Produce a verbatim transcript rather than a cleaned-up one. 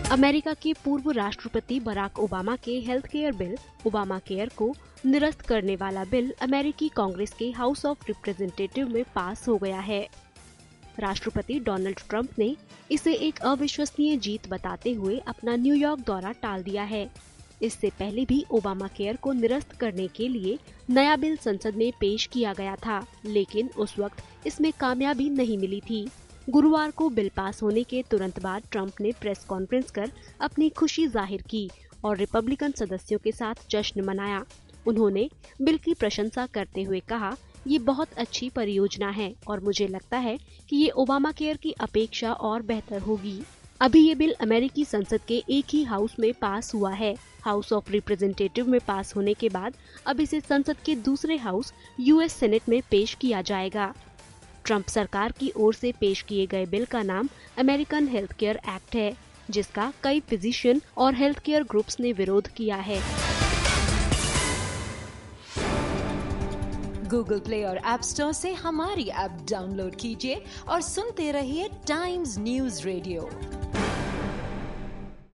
America के पूर्व राष्ट्रपति बराक ओबामा के health care bill Obamacare को निरस्त करने वाला बिल अमेरिकी कांग्रेस के हाउस ऑफ रिप्रेजेंटेटिव में पास हो गया है। राष्ट्रपति डोनाल्ड ट्रंप ने इसे एक अविश्वसनीय जीत बताते हुए अपना न्यूयॉर्क दौरा टाल दिया है। इससे पहले भी ओबामा केयर को निरस्त करने के लिए नया बिल संसद में पेश किया गया था, लेकिन उस वक्त इसमें कामयाबी नहीं मिली थी। गुरुवार को बिल पास होने के तुरंत बाद ट्रंप ने प्रेस कॉन्फ्रेंस कर अपनी खुशी जाहिर की और रिपब्लिकन सदस्यों के साथ जश्न मनाया। उन्होंने बिल की प्रशंसा करते हुए कहा, ये बहुत अच्छी परियोजना है और मुझे लगता है कि ये ओबामा केयर की अपेक्षा और बेहतर होगी। अभी ये बिल अमेरिकी संसद के एक ही हाउस में पास हुआ है। हाउस ऑफ रिप्रेजेंटेटिव में पास होने के बाद अब इसे संसद के दूसरे हाउस यूएस सेनेट में पेश किया जाएगा। ट्रंप सरकार की ओर से पेश किए गए बिल का नाम अमेरिकन हेल्थ केयर एक्ट है, जिसका कई फिजिशियन और हेल्थ केयर ग्रुप्स ने विरोध किया है। गूगल प्ले और ऐप स्टोर से हमारी ऐप डाउनलोड कीजिए और सुनते रहिए टाइम्स न्यूज़ रेडियो।